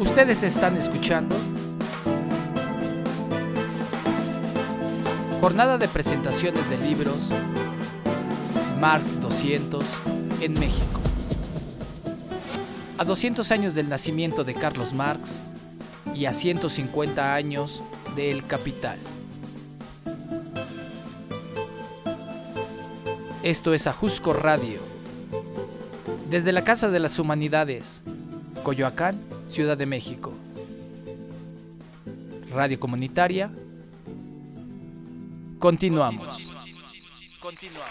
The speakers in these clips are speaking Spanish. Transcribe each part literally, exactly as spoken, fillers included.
Ustedes están escuchando Jornada de presentaciones de libros Marx doscientos en México. A doscientos años del nacimiento de Carlos Marx y a ciento cincuenta años de El Capital. Esto es Ajusco Radio, desde la Casa de las Humanidades, Coyoacán, Ciudad de México. Radio comunitaria. Continuamos. Continuamos.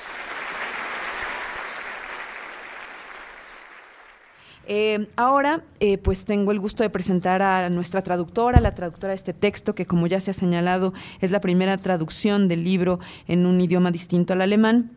Eh, ahora, eh, pues tengo el gusto de presentar a nuestra traductora, la traductora de este texto, que como ya se ha señalado, es la primera traducción del libro en un idioma distinto al alemán.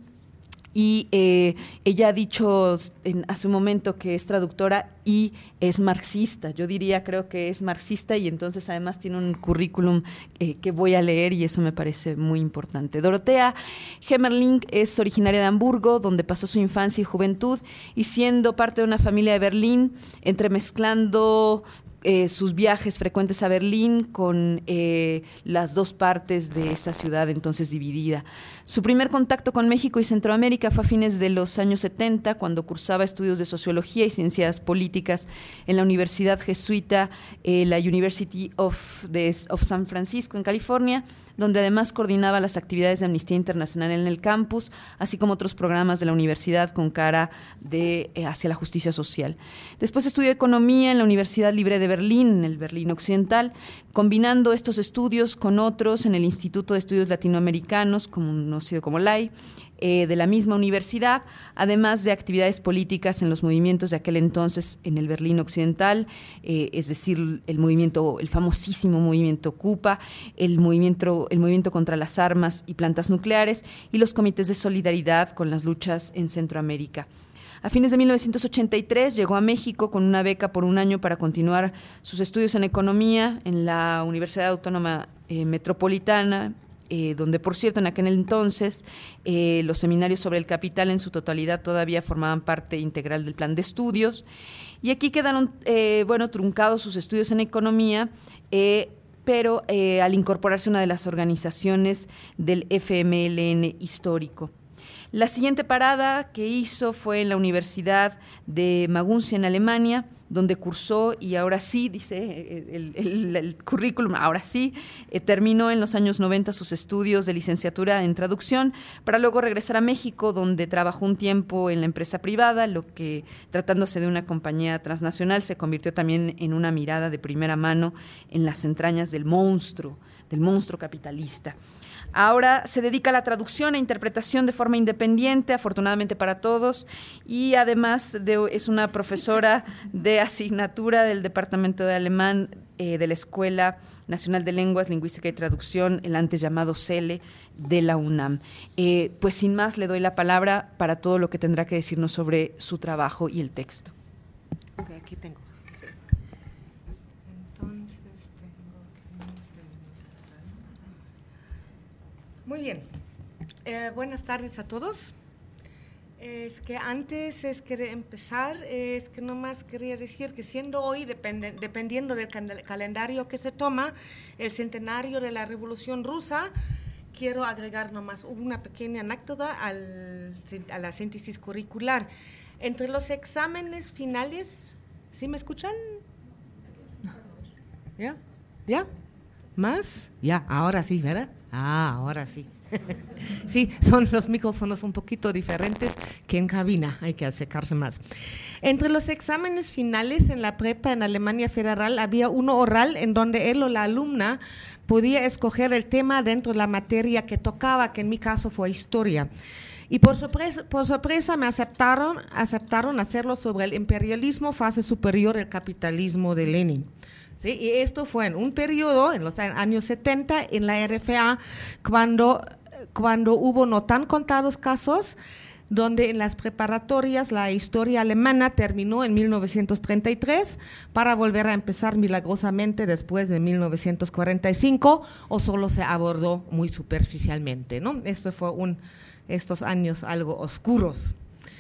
Y eh, ella ha dicho en, hace un momento que es traductora y es marxista. Yo diría, creo que es marxista y entonces además tiene un currículum eh, que voy a leer y eso me parece muy importante. Dorothea Hemmerling es originaria de Hamburgo, donde pasó su infancia y juventud, y siendo parte de una familia de Berlín, entremezclando Eh, sus viajes frecuentes a Berlín con eh, las dos partes de esa ciudad entonces dividida. Su primer contacto con México y Centroamérica fue a fines de los años setenta, cuando cursaba estudios de Sociología y Ciencias Políticas en la Universidad Jesuita, eh, la University of, de, of San Francisco en California, donde además coordinaba las actividades de Amnistía Internacional en el campus, así como otros programas de la universidad con cara de, eh, hacia la justicia social. Después estudió Economía en la Universidad Libre de Berlín, en el Berlín Occidental, combinando estos estudios con otros en el Instituto de Estudios Latinoamericanos, conocido como L A I, eh, de la misma universidad, además de actividades políticas en los movimientos de aquel entonces en el Berlín Occidental, eh, es decir, el movimiento, el famosísimo movimiento Cupa, el movimiento, el movimiento contra las armas y plantas nucleares y los comités de solidaridad con las luchas en Centroamérica. A fines de mil novecientos ochenta y tres llegó a México con una beca por un año para continuar sus estudios en economía en la Universidad Autónoma eh, Metropolitana, eh, donde, por cierto, en aquel entonces eh, los seminarios sobre el capital en su totalidad todavía formaban parte integral del plan de estudios. Y aquí quedaron, eh, bueno, truncados sus estudios en economía, eh, pero eh, al incorporarse una de las organizaciones del F M L N histórico. La siguiente parada que hizo fue en la Universidad de Maguncia, en Alemania, donde cursó, y ahora sí, dice el, el, el currículum, ahora sí, eh, terminó en los años noventa sus estudios de licenciatura en traducción, para luego regresar a México, donde trabajó un tiempo en la empresa privada, lo que, tratándose de una compañía transnacional, se convirtió también en una mirada de primera mano en las entrañas del monstruo, del monstruo capitalista. Ahora se dedica a la traducción e interpretación de forma independiente, afortunadamente para todos, y además de, es una profesora de asignatura del Departamento de Alemán eh, de la Escuela Nacional de Lenguas, Lingüística y Traducción, el antes llamado CELE, de la UNAM. Eh, pues sin más, le doy la palabra para todo lo que tendrá que decirnos sobre su trabajo y el texto. Okay, aquí tengo. Muy bien, eh, buenas tardes a todos. Es que antes es que de empezar, es que nomás quería decir que siendo hoy, depende, dependiendo del cal- calendario que se toma, el centenario de la Revolución Rusa, quiero agregar nomás una pequeña anécdota al, a la síntesis curricular. Entre los exámenes finales, ¿sí me escuchan? ¿Ya? ¿Ya? ¿Más? Ya, ahora sí, ¿verdad? Ah, ahora sí. Sí, son los micrófonos un poquito diferentes que en cabina, hay que acercarse más. Entre los exámenes finales en la prepa en Alemania Federal había uno oral en donde él o la alumna podía escoger el tema dentro de la materia que tocaba, que en mi caso fue historia. Y por sorpresa, por sorpresa me aceptaron, aceptaron hacerlo sobre el imperialismo, fase superior del capitalismo de Lenin. Sí, y esto fue en un periodo, en los años setenta, en la R F A, cuando, cuando hubo no tan contados casos, donde en las preparatorias la historia alemana terminó en mil novecientos treinta y tres para volver a empezar milagrosamente después de mil novecientos cuarenta y cinco, o solo se abordó muy superficialmente, ¿no? Esto fue un, estos años algo oscuros.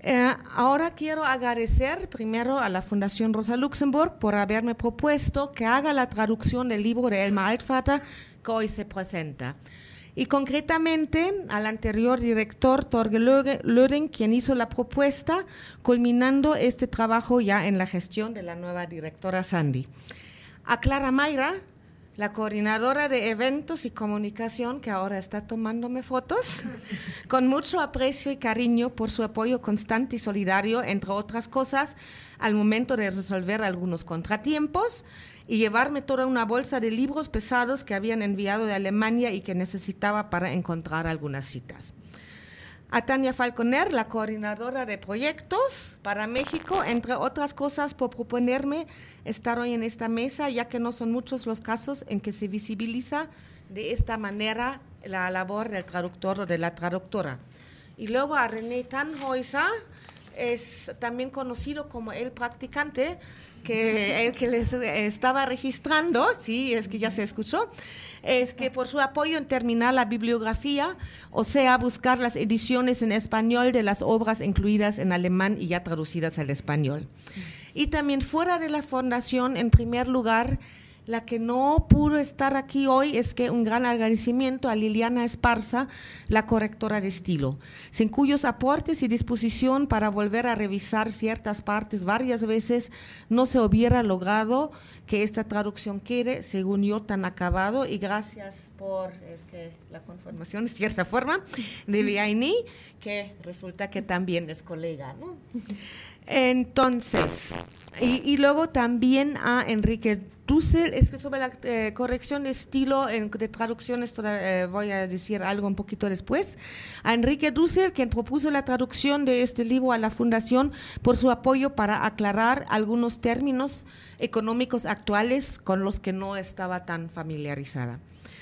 Eh, ahora quiero agradecer primero a la Fundación Rosa Luxemburg por haberme propuesto que haga la traducción del libro de Elmar Altvater que hoy se presenta. Y concretamente al anterior director Torge Löring, quien hizo la propuesta, culminando este trabajo ya en la gestión de la nueva directora Sandy. A Clara Mayra, la coordinadora de eventos y comunicación, que ahora está tomándome fotos, con mucho aprecio y cariño por su apoyo constante y solidario, entre otras cosas, al momento de resolver algunos contratiempos y llevarme toda una bolsa de libros pesados que habían enviado de Alemania y que necesitaba para encontrar algunas citas. A Tania Falconer, la coordinadora de proyectos para México, entre otras cosas, por proponerme estar hoy en esta mesa, ya que no son muchos los casos en que se visibiliza de esta manera la labor del traductor o de la traductora. Y luego a René Tannhäuser, es también conocido como el practicante, que el que les estaba registrando, sí, es que ya se escuchó, es que por su apoyo en terminar la bibliografía, o sea, buscar las ediciones en español de las obras incluidas en alemán y ya traducidas al español. Y también fuera de la fundación, en primer lugar, la que no pudo estar aquí hoy es que un gran agradecimiento a Liliana Esparza, la correctora de estilo, sin cuyos aportes y disposición para volver a revisar ciertas partes varias veces no se hubiera logrado que esta traducción quede, según yo, tan acabado. Y gracias por, es que la conformación es cierta forma, de Vianney, que resulta que también es colega, ¿no? Entonces, y, y luego también a Enrique Dussel, es que sobre la eh, corrección de estilo en, de traducciones eh, voy a decir algo un poquito después. A Enrique Dussel, quien propuso la traducción de este libro a la Fundación, por su apoyo para aclarar algunos términos económicos actuales con los que no estaba tan familiarizada.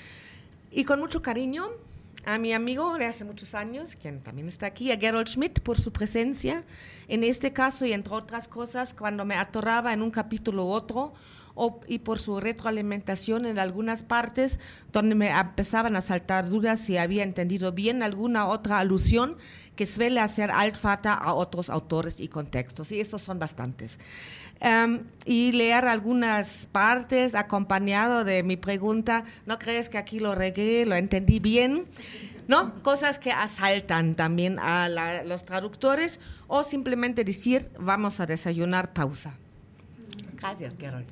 Y con mucho cariño a mi amigo de hace muchos años, quien también está aquí, a Gerold Schmidt, por su presencia en este caso y entre otras cosas cuando me atoraba en un capítulo u otro, o, y por su retroalimentación en algunas partes donde me empezaban a saltar dudas si había entendido bien alguna otra alusión que suele hacer Altvater a otros autores y contextos, y estos son bastantes. Um, y leer algunas partes acompañado de mi pregunta, ¿no crees que aquí lo regué, lo entendí bien? ¿No? Cosas que asaltan también a la, los traductores, o simplemente decir, vamos a desayunar, pausa. Gracias, Gerold.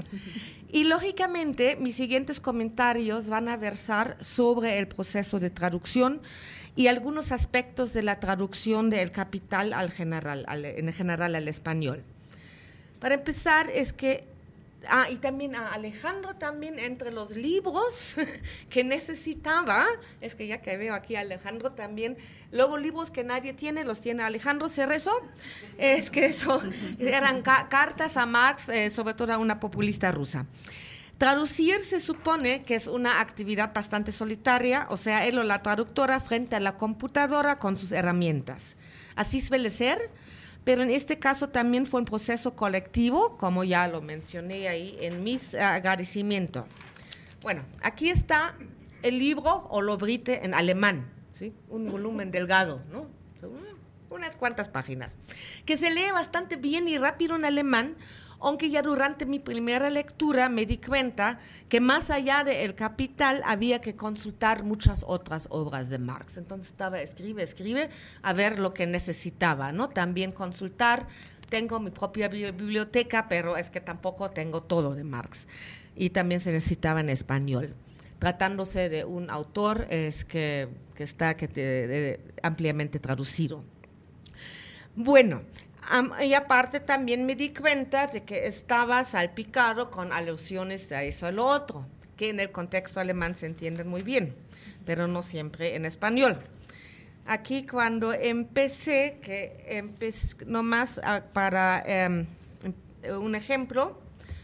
Y lógicamente, mis siguientes comentarios van a versar sobre el proceso de traducción y algunos aspectos de la traducción del Capital al general, al, en general al español. Para empezar, es que, ah, y también a Alejandro, también entre los libros que necesitaba, es que ya que veo aquí a Alejandro también, luego libros que nadie tiene, los tiene Alejandro Cerezo, es que son, eran ca cartas a Marx, eh, sobre todo a una populista rusa. Traducir se supone que es una actividad bastante solitaria, o sea, él o la traductora frente a la computadora con sus herramientas. Así suele ser, pero en este caso también fue un proceso colectivo, como ya lo mencioné ahí en mis agradecimientos. Bueno, aquí está el libro Holobrite en alemán, ¿sí? Un volumen delgado, ¿no? Unas cuantas páginas, que se lee bastante bien y rápido en alemán, aunque ya durante mi primera lectura me di cuenta que más allá de El Capital había que consultar muchas otras obras de Marx. Entonces estaba, escribe, escribe, a ver lo que necesitaba, ¿no? También consultar, tengo mi propia biblioteca, pero es que tampoco tengo todo de Marx. Y también se necesitaba en español. Tratándose de un autor es que, que está que te, de, ampliamente traducido. Bueno, Um, y aparte también me di cuenta de que estaba salpicado con alusiones de eso a lo otro, que en el contexto alemán se entienden muy bien, pero no siempre en español. Aquí cuando empecé, que empecé nomás uh, para um, un ejemplo,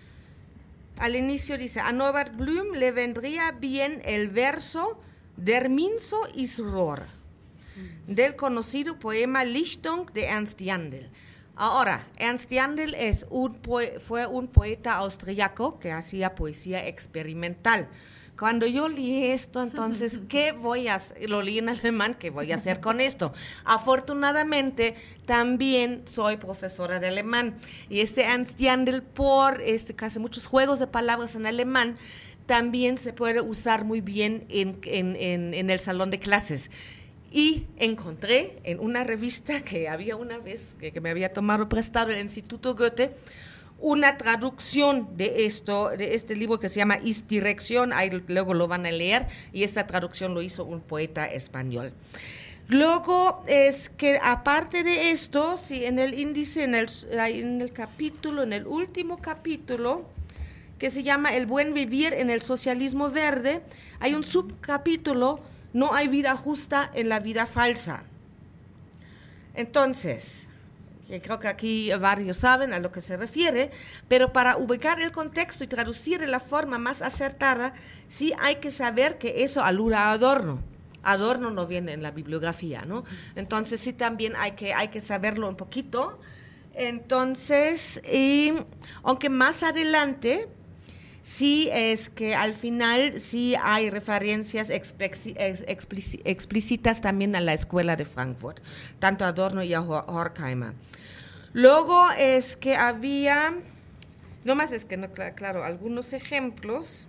al inicio dice, a Norbert Blüm le vendría bien el verso Der Minso ist Rohr, del conocido poema Lichtung de Ernst Jandl. Ahora, Ernst Jandl es un fue un poeta austriaco que hacía poesía experimental, cuando yo leí esto, entonces, ¿qué voy a hacer? Lo leí en alemán, ¿qué voy a hacer con esto? Afortunadamente, también soy profesora de alemán, y este Ernst Jandl, por este, que hace muchos juegos de palabras en alemán, también se puede usar muy bien en, en, en, en el salón de clases. Y encontré en una revista que había una vez, que, que me había tomado prestado el Instituto Goethe, una traducción de esto, de este libro que se llama Ist-Direktion, ahí luego lo van a leer, y esta traducción lo hizo un poeta español. Luego es que aparte de esto, sí, en el índice, en el, en el capítulo, en el último capítulo, que se llama El buen vivir en el socialismo verde, hay un subcapítulo, no hay vida justa en la vida falsa. Entonces, que creo que aquí varios saben a lo que se refiere, pero para ubicar el contexto y traducir de la forma más acertada, sí hay que saber que eso alude a Adorno. Adorno no viene en la bibliografía, ¿no? Entonces sí también hay que, hay que saberlo un poquito. Entonces, y, aunque más adelante, sí es que al final sí hay referencias explícitas también a la escuela de Frankfurt, tanto a Adorno y a Horkheimer. Luego es que había, nomás es que, no, claro, algunos ejemplos.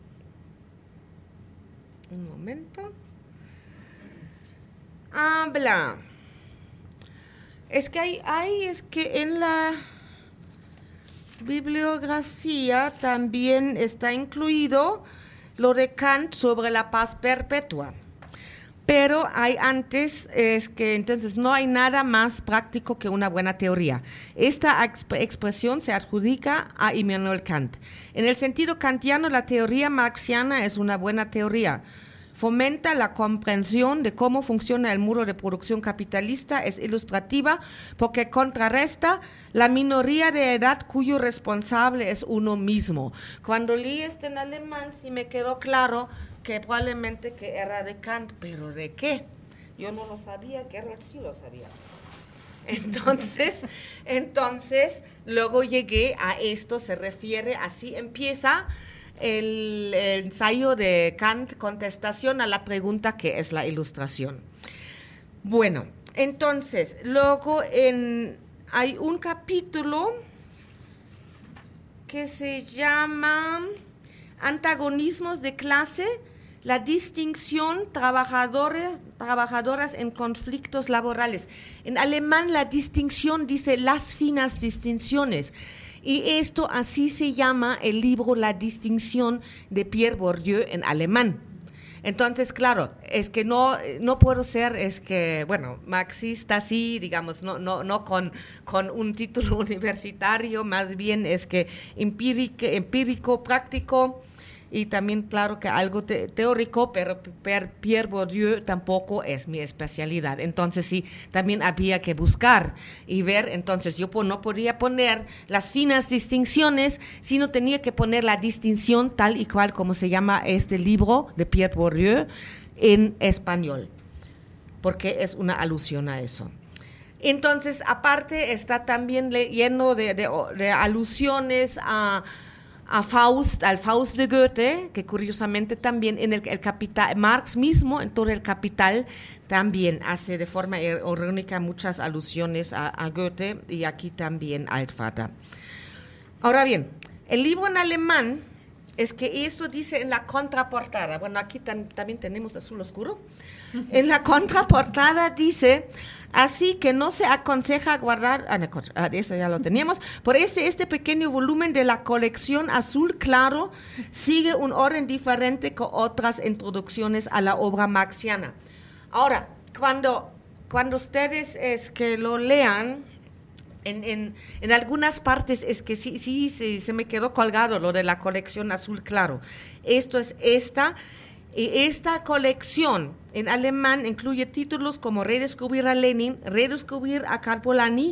Un momento. Habla. Es que hay, hay, es que en la bibliografía también está incluido lo de Kant sobre la paz perpetua, pero hay antes, es que entonces no hay nada más práctico que una buena teoría. Esta exp- expresión se adjudica a Immanuel Kant. En el sentido kantiano, la teoría marxiana es una buena teoría. Fomenta la comprensión de cómo funciona el muro de producción capitalista, es ilustrativa porque contrarresta la minoría de edad cuyo responsable es uno mismo. Cuando leí esto en alemán sí me quedó claro que probablemente que era de Kant, pero ¿de qué? Yo no lo sabía, Gerhard sí lo sabía. Entonces, entonces, luego llegué a esto, se refiere, así empieza El, el ensayo de Kant, contestación a la pregunta ¿qué es la ilustración? Bueno, entonces, luego en, hay un capítulo que se llama Antagonismos de clase, la distinción trabajadores, trabajadoras en conflictos laborales. En alemán la distinción dice las finas distinciones. Y esto así se llama el libro La distinción de Pierre Bourdieu en alemán. Entonces, claro, es que no, no puedo ser, es que, bueno, marxista sí, digamos, no, no, no con, con un título universitario, más bien es que empírico, empírico práctico, y también, claro, que algo te, teórico, pero Pierre Bourdieu tampoco es mi especialidad. Entonces, sí, también había que buscar y ver. Entonces, yo no podía poner las finas distinciones, sino tenía que poner la distinción tal y cual como se llama este libro de Pierre Bourdieu en español, porque es una alusión a eso. Entonces, aparte, está también lleno de, de, de alusiones a a Faust, al Faust de Goethe, que curiosamente también en el, el Capital, Marx mismo en todo el Capital también hace de forma irónica muchas alusiones a, a Goethe, y aquí también Altvater. Ahora bien, el libro en alemán es que eso dice en la contraportada, bueno, aquí tan, también tenemos azul oscuro, en la contraportada dice: así que no se aconseja guardar, ah, no, eso ya lo teníamos, por ese este pequeño volumen de la colección azul claro sigue un orden diferente que otras introducciones a la obra marxiana. Ahora, cuando, cuando ustedes es que lo lean, en, en, en algunas partes es que sí, sí, sí, se me quedó colgado lo de la colección azul claro. Esto es esta... Y esta colección en alemán incluye títulos como Redescubrir a Lenin, Redescubrir a Karl Polanyi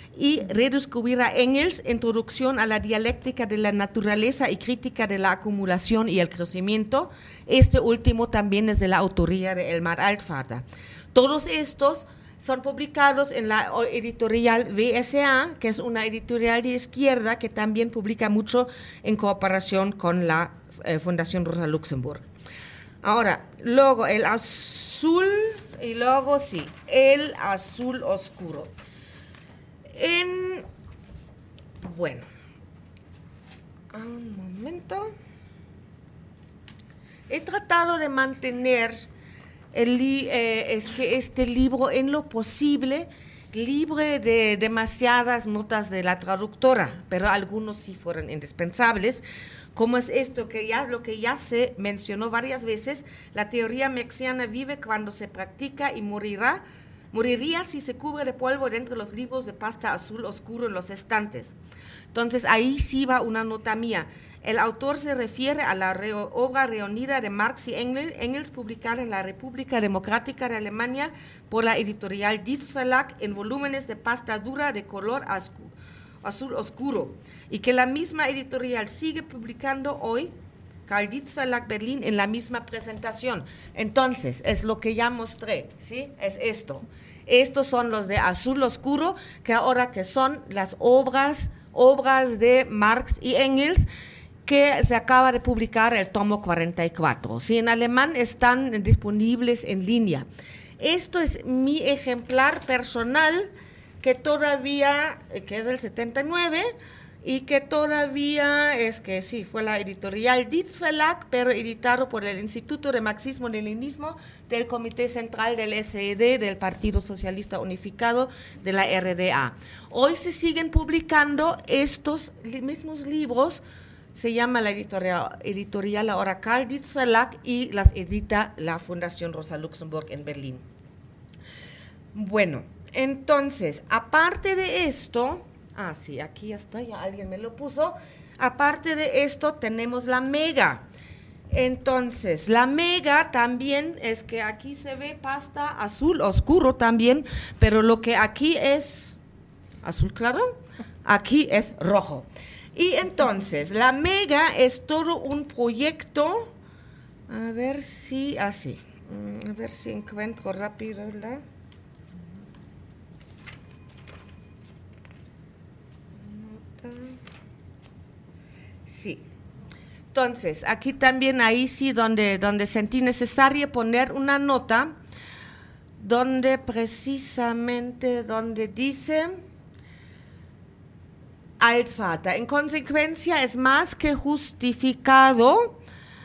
y Redescubrir a Engels, Introducción a la dialéctica de la naturaleza y crítica de la acumulación y el crecimiento. Este último también es de la autoría de Elmar Altvater. Todos estos son publicados en la editorial V S A, que es una editorial de izquierda que también publica mucho en cooperación con la eh, Fundación Rosa Luxemburg. Ahora, luego el azul, y luego sí, el azul oscuro. En, bueno, un momento. He tratado de mantener el li, eh, es que este libro en lo posible libre de demasiadas notas de la traductora, pero algunos sí fueron indispensables, como es esto que ya lo que ya se mencionó varias veces: la teoría mexiana vive cuando se practica y morirá, moriría si se cubre de polvo dentro de los libros de pasta azul oscuro en los estantes. Entonces ahí sí va una nota mía. El autor se refiere a la re obra reunida de Marx y Engels, Engels, publicada en la República Democrática de Alemania por la editorial Dietz Verlag en volúmenes de pasta dura de color azul oscuro, y que la misma editorial sigue publicando hoy, Karl Dietz Verlag Berlín, en la misma presentación. Entonces, es lo que ya mostré, ¿sí? Es esto. Estos son los de azul oscuro, que ahora que son las obras, obras de Marx y Engels, que se acaba de publicar el tomo cuarenta y cuatro. ¿Sí? En alemán están disponibles en línea. Esto es mi ejemplar personal, que todavía, que es del setenta y nueve, y que todavía es que sí, fue la editorial Dietz Verlag, pero editado por el Instituto de Marxismo-Leninismo del Comité Central del S E D, del Partido Socialista Unificado de la R D A. Hoy se siguen publicando estos mismos libros. Se llama la editorial, editorial ahora Karl Dietz Verlag, y las edita la Fundación Rosa Luxemburg en Berlín. Bueno, entonces, aparte de esto, ah, sí, aquí ya está, ya alguien me lo puso. Aparte de esto, tenemos la Mega. Entonces, la Mega también es que aquí se ve pasta azul oscuro también, pero lo que aquí es azul claro, aquí es rojo. Y entonces, la Mega es todo un proyecto, a ver si, así, ah, a ver si encuentro rápido la... Sí. Entonces, aquí también, ahí sí, donde, donde sentí necesario poner una nota, donde precisamente, donde dice... Altvater. En consecuencia, es más que justificado,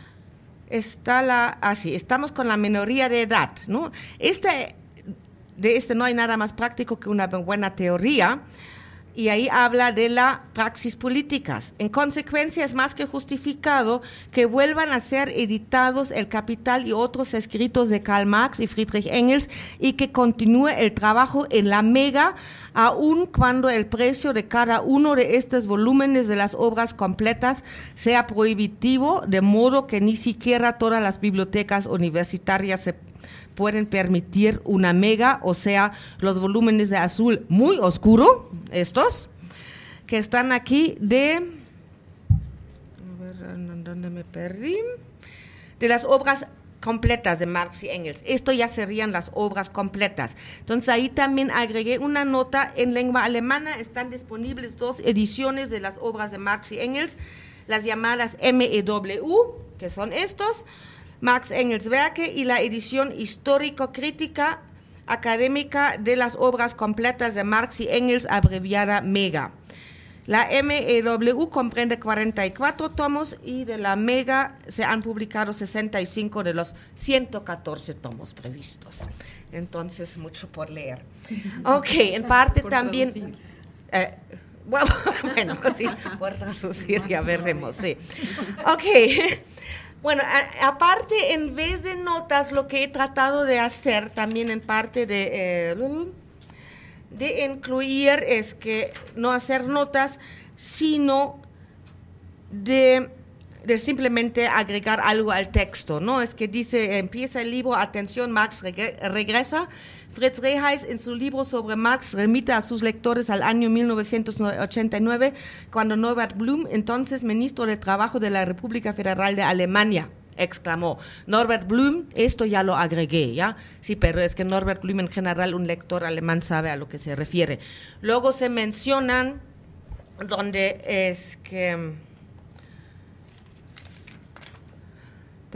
está la, así, ah, estamos con la minoría de edad, ¿no? Este, de este no hay nada más práctico que una buena teoría, y ahí habla de la praxis políticas. En consecuencia, es más que justificado que vuelvan a ser editados El Capital y otros escritos de Karl Marx y Friedrich Engels, y que continúe el trabajo en la Mega, aun cuando el precio de cada uno de estos volúmenes de las obras completas sea prohibitivo, de modo que ni siquiera todas las bibliotecas universitarias se pueden permitir una Mega, o sea, los volúmenes de azul muy oscuro, estos, que están aquí de, a ver, ¿dónde me perdí? De las obras completas de Marx y Engels. Esto ya serían las obras completas. Entonces ahí también agregué una nota en lengua alemana. Están disponibles dos ediciones de las obras de Marx y Engels, las llamadas M E W, que son estos, Marx Engels Werke, y la edición histórico-crítica académica de las obras completas de Marx y Engels, abreviada Mega. La M E W comprende cuarenta y cuatro tomos, y de la Mega se han publicado sesenta y cinco de los ciento catorce tomos previstos. Entonces, mucho por leer. Ok, en parte por también... Eh, bueno, bueno, sí, por traducir ya veremos, sí. Ok. Bueno, a, aparte, en vez de notas, lo que he tratado de hacer también en parte de, eh, de incluir es que no hacer notas, sino de, de simplemente agregar algo al texto, ¿no? Es que dice, empieza el libro, atención, Marx regresa. Fritz Reheis, en su libro sobre Marx, remite a sus lectores al año mil novecientos ochenta y nueve, cuando Norbert Blum, entonces ministro de Trabajo de la República Federal de Alemania, exclamó. Norbert Blum, esto ya lo agregué, ¿ya? Sí, pero es que Norbert Blum, en general, un lector alemán sabe a lo que se refiere. Luego se mencionan donde es que...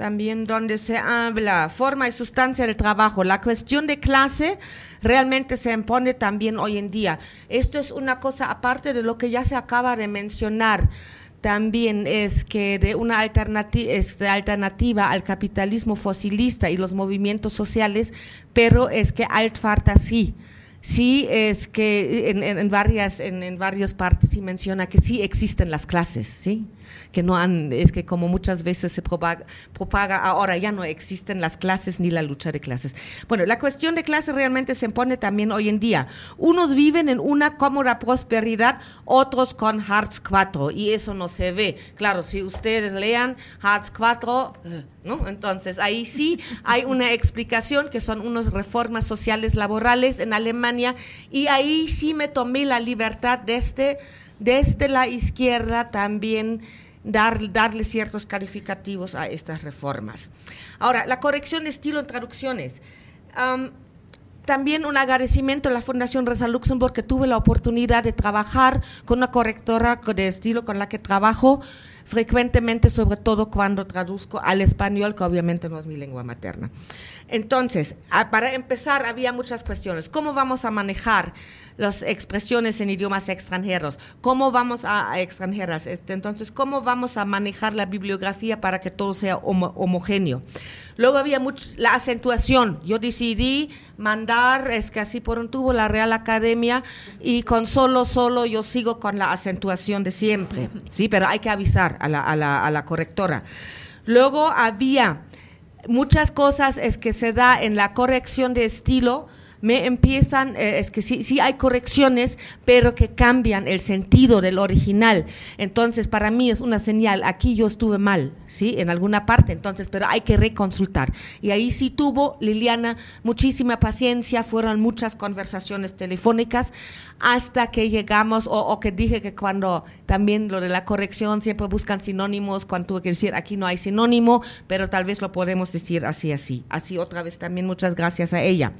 también donde se habla forma y sustancia del trabajo. La cuestión de clase realmente se impone también hoy en día. Esto es una cosa aparte de lo que ya se acaba de mencionar. También es que de una alternativa, es de alternativa al capitalismo fosilista y los movimientos sociales, pero es que altfarta sí. Sí, es que en, en, en varias en, en varias partes sí menciona que sí existen las clases, ¿sí? Que no han, es que como muchas veces se propaga, propaga, ahora ya no existen las clases ni la lucha de clases. Bueno, la cuestión de clase realmente se impone también hoy en día. Unos viven en una cómoda prosperidad, otros con Hartz cuatro, y eso no se ve. Claro, si ustedes lean Hartz cuatro, ¿no? Entonces ahí sí hay una explicación que son unas reformas sociales laborales en Alemania, y ahí sí me tomé la libertad desde, desde la izquierda también Dar, darle ciertos calificativos a estas reformas. Ahora, la corrección de estilo en traducciones. Um, también un agradecimiento a la Fundación Rosa Luxemburg, que tuve la oportunidad de trabajar con una correctora de estilo con la que trabajo frecuentemente, sobre todo cuando traduzco al español, que obviamente no es mi lengua materna. Entonces, a, para empezar, había muchas cuestiones. ¿Cómo vamos a manejar las expresiones en idiomas extranjeros? ¿Cómo vamos a, a extranjeras? Este, entonces, ¿cómo vamos a manejar la bibliografía para que todo sea homo, homogéneo? Luego había mucho, la acentuación. Yo decidí mandar, es que así por un tubo, la Real Academia, y con solo, solo yo sigo con la acentuación de siempre, ¿sí? Pero hay que avisar a la, a la, a la correctora. Luego había muchas cosas es que se da en la corrección de estilo, me empiezan, eh, es que sí, sí hay correcciones, pero que cambian el sentido del original. Entonces, para mí es una señal, aquí yo estuve mal, ¿sí? En alguna parte, entonces, pero hay que reconsultar. Y ahí sí tuvo Liliana muchísima paciencia, fueron muchas conversaciones telefónicas, hasta que llegamos, o, o que dije que cuando también lo de la corrección siempre buscan sinónimos, cuando tuve que decir aquí no hay sinónimo, pero tal vez lo podemos decir así, así. Así otra vez también muchas gracias a ella.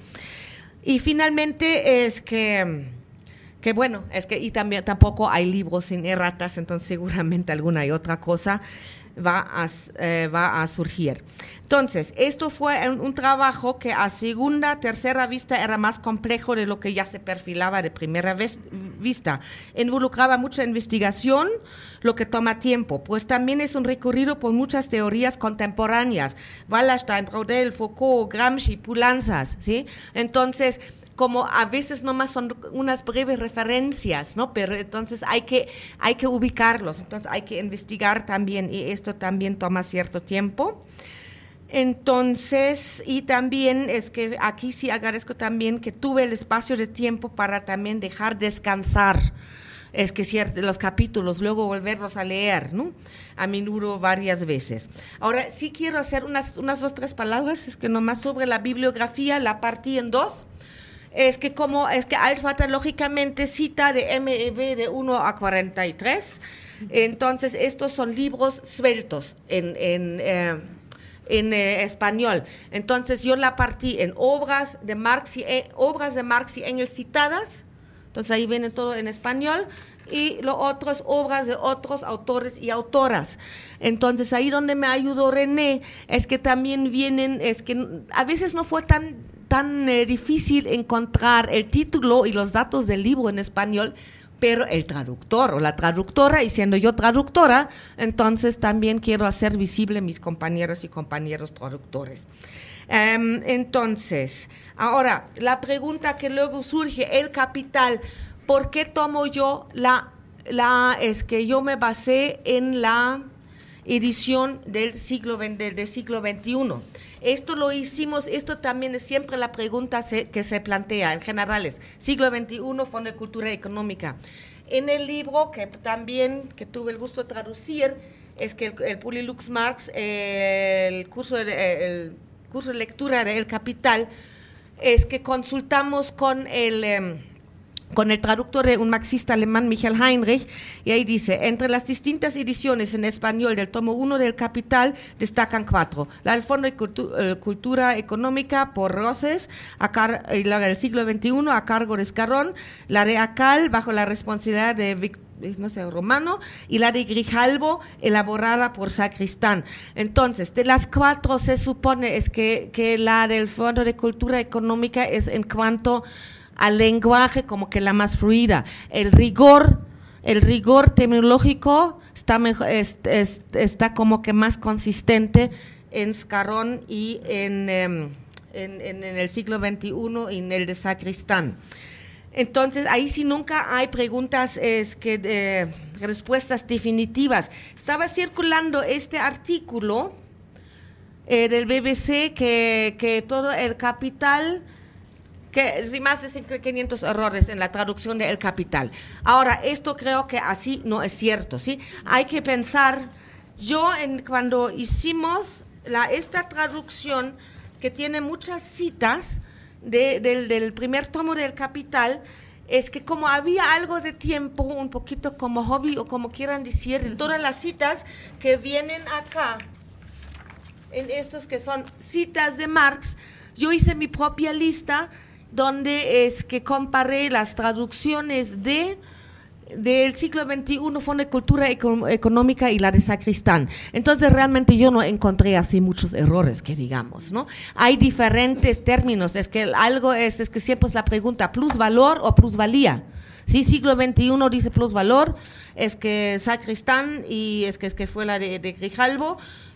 Y finalmente es que, que bueno, es que y también tampoco hay libros sin erratas, entonces seguramente alguna y otra cosa va a, eh, va a surgir. Entonces, esto fue un, un trabajo que a segunda, tercera vista era más complejo de lo que ya se perfilaba de primera vez, vista. Involucraba mucha investigación, lo que toma tiempo, pues también es un recorrido por muchas teorías contemporáneas, Wallerstein, Braudel, Foucault, Gramsci, Poulantzas, ¿sí? Entonces, como a veces nomás son unas breves referencias, ¿no? Pero entonces hay que, hay que ubicarlos, entonces hay que investigar también, y esto también toma cierto tiempo. Entonces, y también es que aquí sí agradezco también que tuve el espacio de tiempo para también dejar descansar, es que cierto, los capítulos, luego volverlos a leer, ¿no? A menudo varias veces. Ahora, sí quiero hacer unas, unas dos, tres palabras, es que nomás sobre la bibliografía, la partí en dos. Es que como, es que Altfarta lógicamente cita de M E B de uno a cuarenta y tres, entonces estos son libros sueltos en, en, eh, en eh, español. Entonces yo la partí en obras de Marx y, eh, obras de Marx y Engels citadas, entonces ahí viene todo en español, y lo otro es obras de otros autores y autoras. Entonces ahí donde me ayudó René, es que también vienen, es que a veces no fue tan tan eh, difícil encontrar el título y los datos del libro en español, pero el traductor o la traductora, y siendo yo traductora, entonces también quiero hacer visible mis compañeros y compañeros traductores. Um, entonces, ahora, la pregunta que luego surge, el capital, ¿por qué tomo yo la, la, es que yo me basé en la edición del siglo, del, del siglo veintiuno? Esto lo hicimos, esto también es siempre la pregunta se, que se plantea en generales, siglo veintiuno, Fondo de Cultura Económica. En el libro que también, que tuve el gusto de traducir, es que el, el Polilux Marx, eh, el, curso de, el curso de lectura de El Capital, es que consultamos con el... Eh, con el traductor de un marxista alemán, Michael Heinrich, y ahí dice, entre las distintas ediciones en español del tomo uno del Capital, destacan cuatro. La del Fondo de Cultu- eh, Cultura Económica por Roses, a car- y la del siglo veintiuno a cargo de Escarrón, la de Acal, bajo la responsabilidad de Vic- no sé, romano, y la de Grijalbo, elaborada por Sacristán. Entonces, de las cuatro se supone es que, que la del Fondo de Cultura Económica es en cuanto al lenguaje como que la más fluida. El rigor, el rigor terminológico está, mejor, es, es, está como que más consistente en Scarron y en, um, en, en, en el siglo veintiuno y en el de Sacristán. Entonces, ahí sí nunca hay preguntas, es que eh, respuestas definitivas. Estaba circulando este artículo eh, del B B C que, que todo el Capital, que más de quinientos errores en la traducción de El Capital. Ahora, esto creo que así no es cierto, ¿sí? Hay que pensar, yo en, cuando hicimos la, esta traducción que tiene muchas citas, De, del, del primer tomo del Capital, es que como había algo de tiempo, un poquito como hobby o como quieran decir, en todas las citas que vienen acá, en estos que son citas de Marx, yo hice mi propia lista donde es que comparé las traducciones de del siglo veintiuno, Fondo de Cultura Eco- Económica y la de Sacristán. Entonces realmente yo no encontré así muchos errores, que digamos, ¿no? Hay diferentes términos, es que algo es, es que siempre es la pregunta, plusvalor o plusvalía. Sí, siglo veintiuno dice plusvalor, es que Sacristán y es que, es que fue la de, de Grijalbo,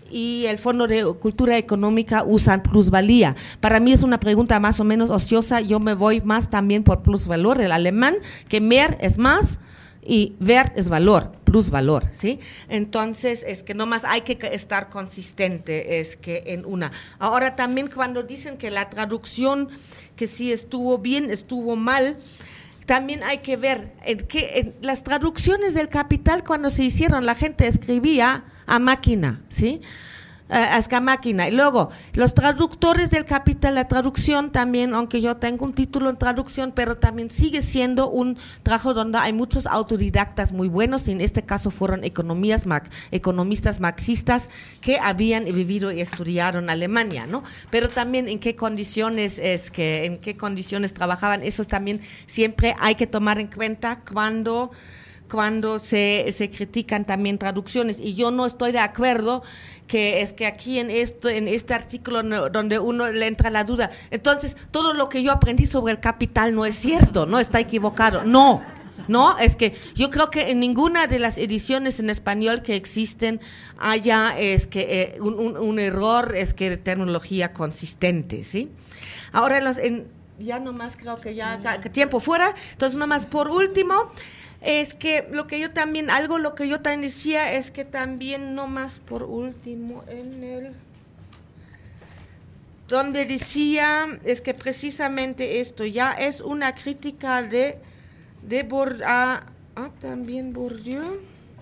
y el Fondo de Cultura Económica usan plusvalía. Para mí es una pregunta más o menos ociosa, yo me voy más también por plusvalor, el alemán, que mehr es más, y Wert es valor, plus valor, ¿sí? Entonces, es que nomás hay que estar consistente, es que en una. Ahora también cuando dicen que la traducción, que si estuvo bien, estuvo mal, también hay que ver en que en las traducciones del Capital cuando se hicieron, la gente escribía a máquina, ¿sí? Uh, hasta máquina. Y luego, los traductores del Capital, la traducción también, aunque yo tengo un título en traducción, pero también sigue siendo un trabajo donde hay muchos autodidactas muy buenos, y en este caso fueron economías, mar, economistas marxistas que habían vivido y estudiado en Alemania, ¿no? Pero también en qué condiciones es que, en qué condiciones trabajaban, eso también siempre hay que tomar en cuenta cuando cuando se, se critican también traducciones, y yo no estoy de acuerdo que es que aquí en esto, en este artículo no, donde uno le entra la duda, entonces todo lo que yo aprendí sobre El Capital no es cierto, no, está equivocado, no, no, es que yo creo que en ninguna de las ediciones en español que existen haya es que eh, un, un, un error, es que de terminología consistente, ¿sí? Ahora los, en, ya nomás creo que ya, que tiempo fuera, entonces nomás por último, es que lo que yo también, algo lo que yo también decía es que también, no más por último, en el, donde decía, es que precisamente esto ya es una crítica de, de Bourdieu, ah, ah, también Bourdieu,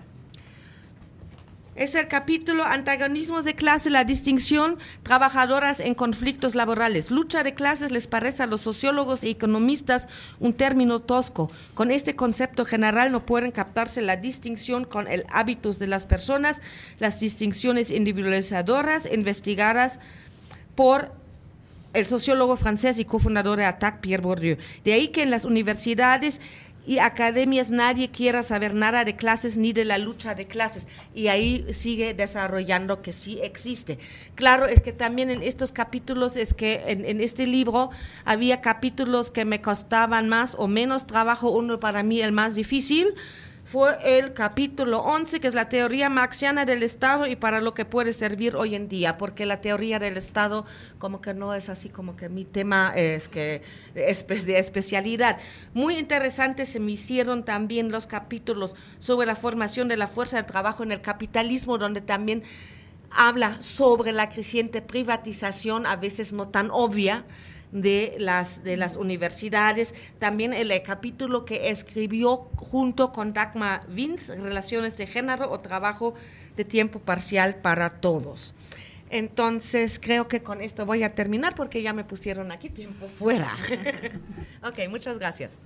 es el capítulo Antagonismos de clase, la distinción, trabajadoras en conflictos laborales. Lucha de clases les parece a los sociólogos y economistas un término tosco. Con este concepto general no pueden captarse la distinción con el hábitos de las personas, las distinciones individualizadoras investigadas por el sociólogo francés y cofundador de A T A C, Pierre Bourdieu. De ahí que en las universidades y academias nadie quiera saber nada de clases ni de la lucha de clases, y ahí sigue desarrollando que sí existe. Claro, es que también en estos capítulos, es que en, en este libro había capítulos que me costaban más o menos trabajo. Uno para mí el más difícil fue el capítulo once, que es la teoría marxiana del Estado y para lo que puede servir hoy en día, porque la teoría del Estado como que no es así como que mi tema es que es de especialidad. Muy interesantes se me hicieron también los capítulos sobre la formación de la fuerza de trabajo en el capitalismo, donde también habla sobre la creciente privatización, a veces no tan obvia, de las de las universidades. También el, el capítulo que escribió junto con Dagmar Vinz, Relaciones de Género o Trabajo de Tiempo Parcial para Todos. Entonces, creo que con esto voy a terminar porque ya me pusieron aquí tiempo fuera. Ok, muchas gracias.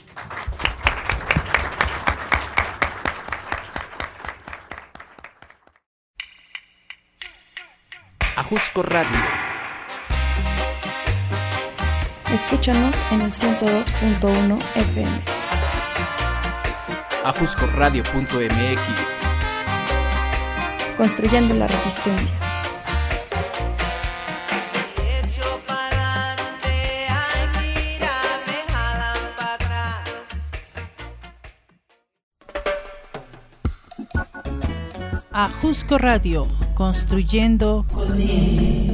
Ajusco Radio. Escúchanos en el ciento dos punto uno F M. ajusco radio punto m x. Construyendo la resistencia. Ajusco Radio, construyendo conciencia.